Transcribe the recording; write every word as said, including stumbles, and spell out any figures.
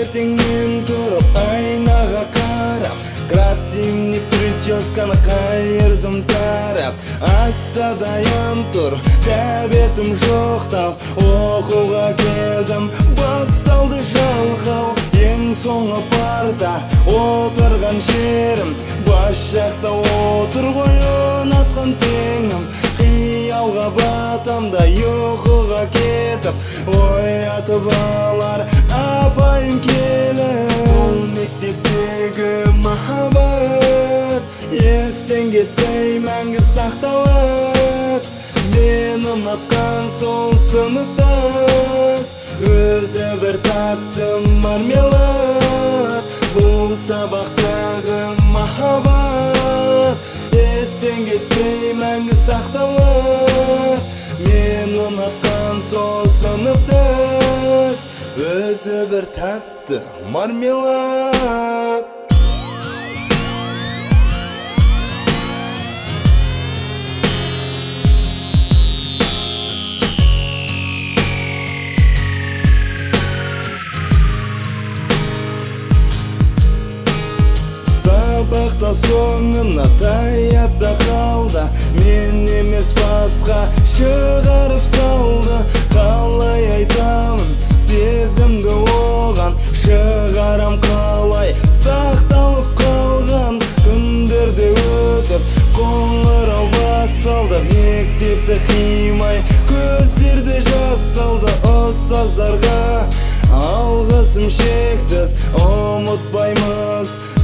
Таңертеңнен тұрып айнаға қарап, градивный прическаны қайырдым тарап. Астадайым тұр, тәбетім жоқтау, оқуға келдім, басталды жалғау. Ең соңы парта, отырған жерім, бас жақта отыр ғой ұнатқан теңім. Қиялға батам да ұйқыға кетіп, оятып алар апайым келіп. Ол мектептегі махаббат естен кетпей мәңгі сақталады. Мен ұнатқан сол сыныптас, өзі бір татты мармелад. Бұл сабақтағы махаббат естен кетпей мәңгі сақталады. Мен ұнатқан сол сыныптас, өзі бір татты мармелад. Сабақта соңына таяп та қалды, мен емес басқа шығарып салды. Қалай айтамын сезімді оған, шығарам қалай сақталып қалған. Күндерде өтіп қоңырау басталды, мектепті қимай көздерде жасталды. Ұстаздарға алғысым шексіз, ұмытпаймыз